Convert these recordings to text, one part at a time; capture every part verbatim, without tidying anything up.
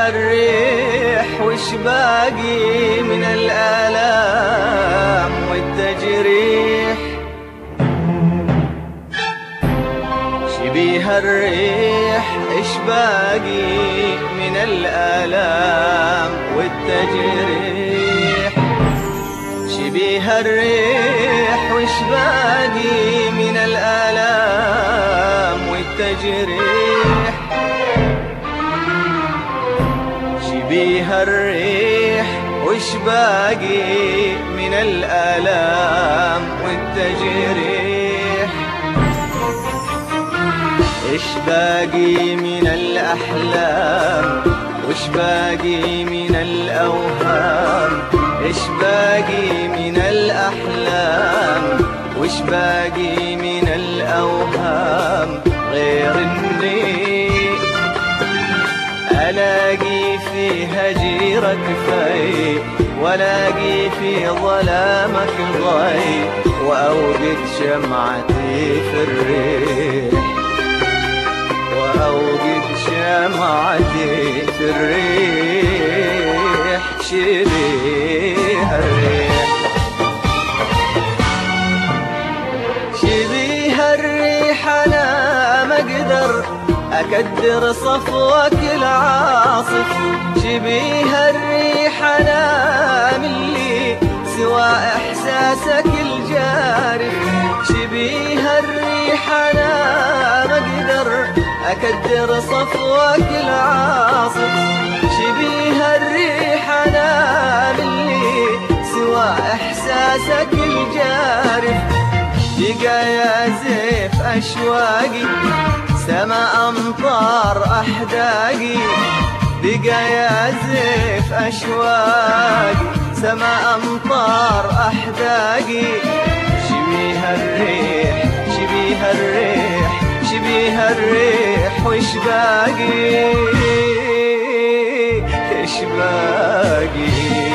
الريح وش باقي من الآلام والتجريح. شبيه الريح إش باقي من الآلام والتجريح. شبيه الريح وش باقي من الآلام والتجريح. شبيه الريح وش باقي من الآلام والتجريح. إيش باقي من الأحلام وش باقي من الأوهام. إيش باقي من الأحلام وش باقي من الأوهام غير إني ألاقي في هجيرك في ولاقي في ظلامك ضي وأوقد شمعتي في الريح. وأوقد شمعتي في الريح. شبيه الريح شبيه الريح أنا ما أقدر أكدر صفوك العاصف. شبيه الريح أنا ملي سوى إحساسك الجارف. شبيه الريح أنا ما أقدر أكدر صفوك العاصف. شبيه الريح أنا ملي سوى إحساسك الجارف. بقى يا زيف أشواقي سما أمطار أحداقي. بقى يا زيف أشواقي سما أمطار أحداقي. شبيه الريح شبيه الريح شبيه الريح وش باقي إيش باقي.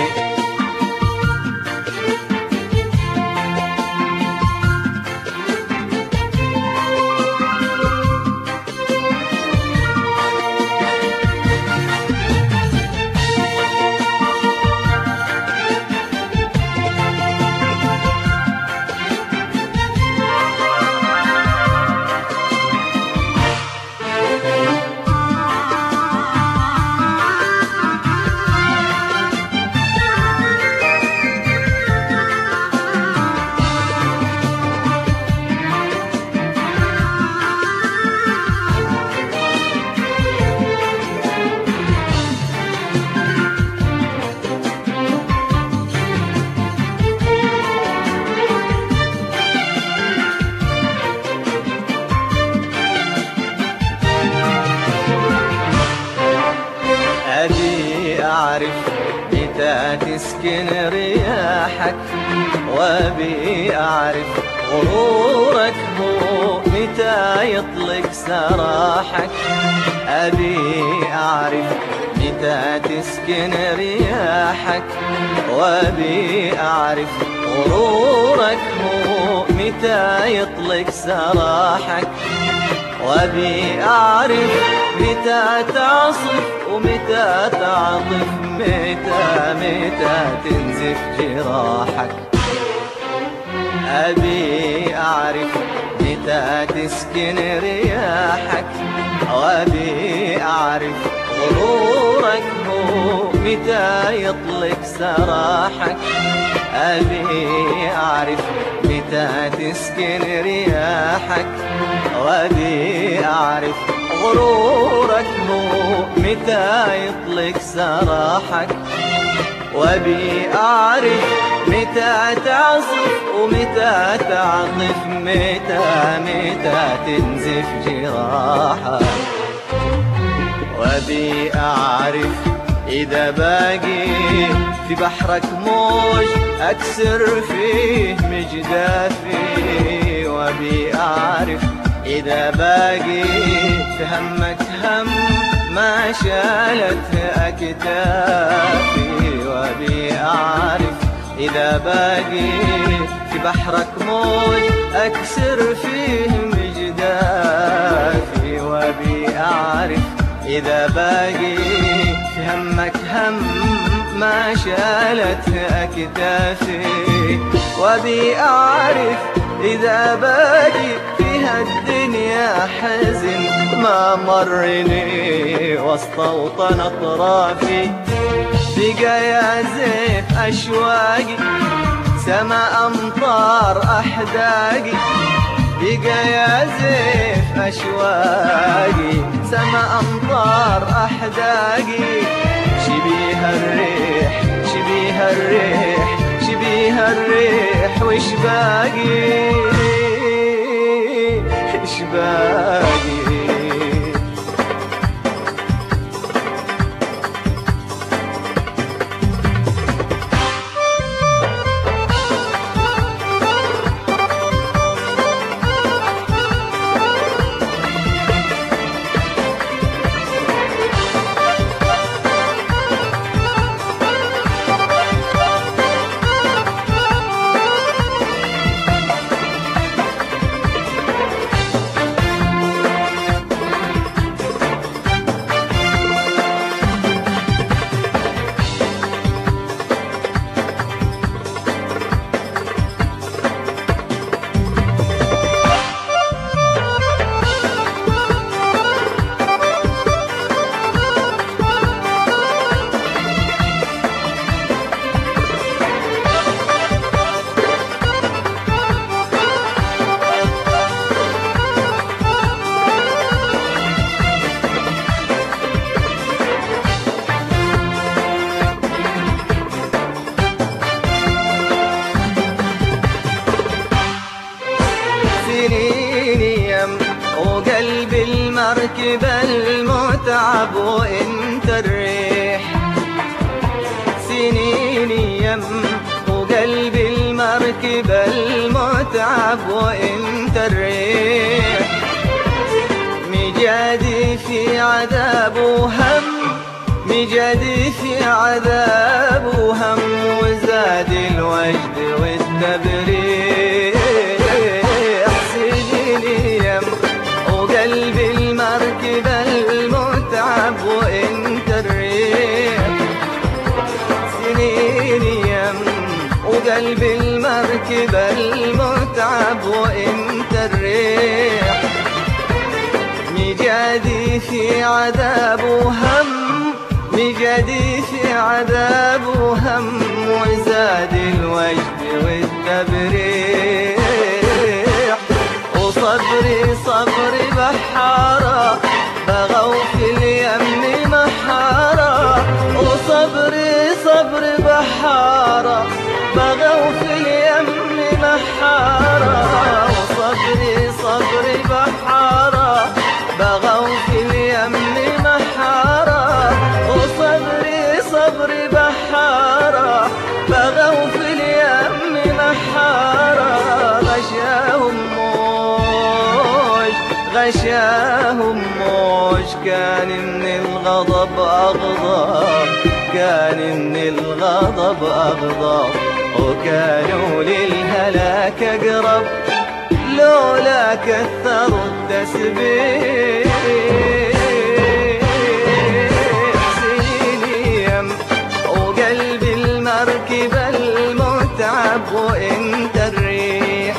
أبي أعرف متى تسكن رياحك. وأبي أعرف غرورك هو متى يطلق سراحك. أبي أعرف متى تسكن رياحك. وأبي أعرف غرورك هو متى يطلق سراحك. وأبي أعرف متى تعصف ومتى تعطف. متى متى تنزف جراحك. أبي أعرف متى تسكن رياحك. وأبي أعرف غرورك هو متى يطلق سراحك. أبي أعرف متى تسكن رياحك. وأبي أعرف غرورك هو متى يطلق سراحك. وأبي أعرف متى تعصف ومتى تعطف. متى متى تنزف جراحك. وأبي أعرف إذا باقي في بحرك موج أكسر فيه مجدافي. وأبي أعرف إذا باقي في همك هم ما شالت أكتافي. وأبي أعرف إذا باقي في بحرك موج أكسر فيه مجدافي. وأبي أعرف إذا باقي في ما شالت أكتافي، وبي أعرف إذا باقي فيها الدنيا حزن ما مرني واستوطن أطرافي. بقى يعزف أشواقي سما أمطار أحداقي، بقى يعزف أشواقي سما أمطار أحداقي. شبيه الريح شبيه الريح شبيه الريح وش باقي إيش باقي. وقلبي المركب المتعب وانت الريح. سنين يم وقلبي المركب المتعب وانت الريح. مجادي في عذاب وهم مجادي في عذاب وهم وزاد الوجد والتبريح. قلبي المركب المتعب وانت الريح. سنين يم وقلبي المركب المتعب وانت الريح. مجادي في عذاب وهم مجادي في عذاب وهم وزاد الوجد والتبريح. وصبري صبري بحارة بغوا في اليم محارة. وصبري صبري بحارة بغوا في اليم محارة. وصبري صبري بحارة بغوا في اليم محارة. وصبري صبري بحارة بغوا في اليم محارة. غشاهم غشاهم موج كان من الغضب أغضب كان من الغضب أغضب. وكانوا للهلاك أقرب لولا كثروا التسبيح. سنين وقلبي المركب المتعب وانت الريح.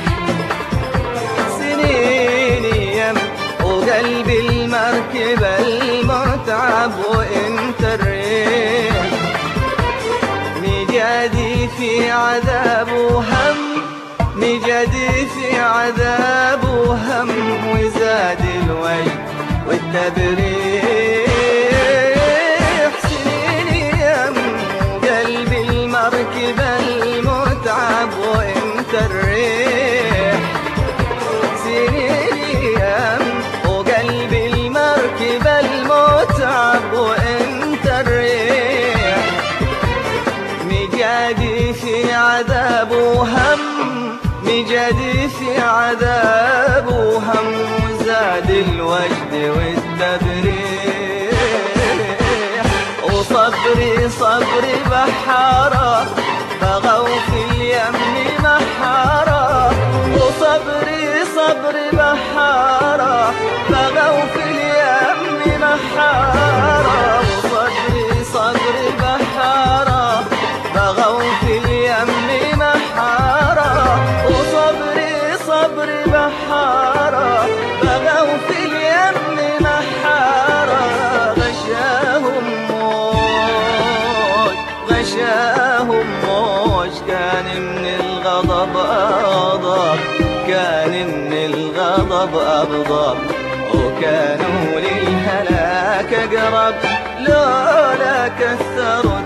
سنين وقلبي المركب المتعب وانت الريح. مجادي في عذاب وهم مجادي في عذاب وهم وزاد الوجد والتبريح. سنين يم قلبي المركب المتعب وانت الريح. سنين يم وقلبي المركب المتعب وانت الريح. مجادي في عذاب وهم مجادي في عذاب وهم وزاد الوجد والتبريح. وصبري صبري بحارة بغوا في اليم محارة. وصبري صبري بحارة بغوا في اليم محارة. وصبري صبري بحارة كان من الغضب أغضب، كان من الغضب أغضب، وكانوا للهلاك أقرب لولا كثروا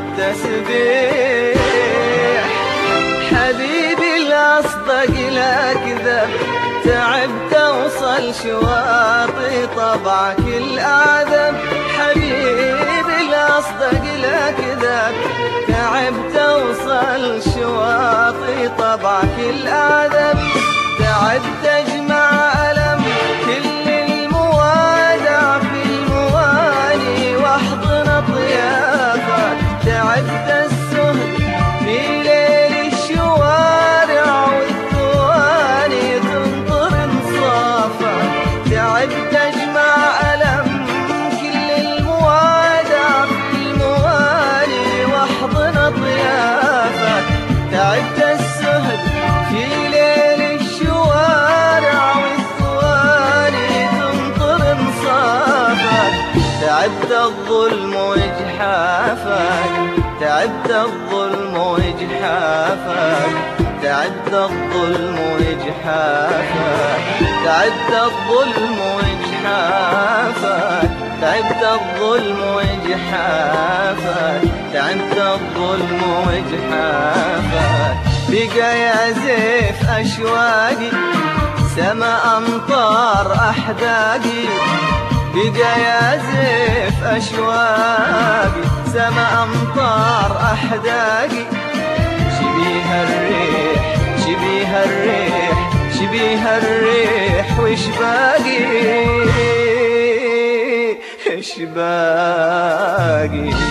التسبيح. حبيبي الأصدق لا كذب، تعبت اوصل شواطئ طبعك الأعذب. حبيبي الأصدق لا كذب، تعبت اوصل شواطئ طبعك الأعذب. تعبت اجمع ألم كل الموادع في المواني واحضن أطيافك. تعبت السهد في ليل الشوارع والثواني تنطر انصافك. تعبت اجمع ألم كل الموادع في المواني واحضن أطيافك. تعبت السهد في ليل الشوارع والثواني تنطر انصافك. تعبت الظلم واجحافك، تعبت الظلم واجحافك، تعبت الظلم واجحافك، تعبت الظلم واجحافك، تعبت الظلم واجحافك، تعبت الظلم واجحافك. بقى يعزف أشواقي سما أمطار أحداقي. بقى يعزف أشواقي سما أمطار أحداقي. شبيه الريح شبيه الريح شبيه الريح وش باقي؟ إيش باقي؟